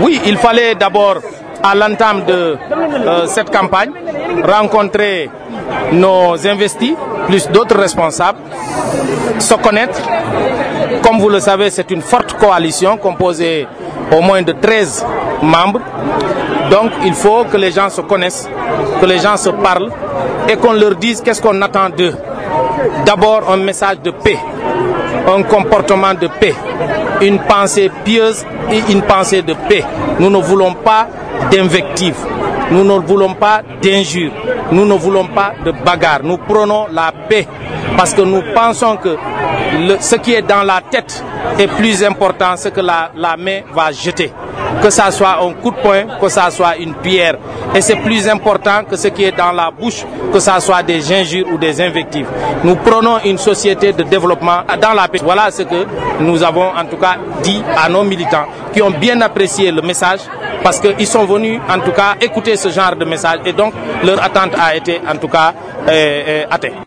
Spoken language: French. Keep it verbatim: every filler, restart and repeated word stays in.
Oui, il fallait d'abord, à l'entame de euh, cette campagne, rencontrer nos investis, plus d'autres responsables, se connaître. Comme vous le savez, c'est une forte coalition composée au moins de treize membres. Donc il faut que les gens se connaissent, que les gens se parlent et qu'on leur dise qu'est-ce qu'on attend d'eux. D'abord un message de paix, un comportement de paix, une pensée pieuse et une pensée de paix. Nous ne voulons pas d'invectives, nous ne voulons pas d'injures, nous ne voulons pas de bagarre. Nous prenons la paix parce que nous pensons que le, ce qui est dans la tête est plus important que ce que la, la main va jeter. Que ça soit un coup de poing, que ça soit une pierre. Et c'est plus important que ce qui est dans la bouche, que ça soit des injures ou des invectives. Nous prenons une société de développement dans la paix. Voilà ce que nous avons en tout cas dit à nos militants qui ont bien apprécié le message parce qu'ils sont venus en tout cas écouter ce genre de message et donc leur attente a été en tout cas euh, euh, atteinte.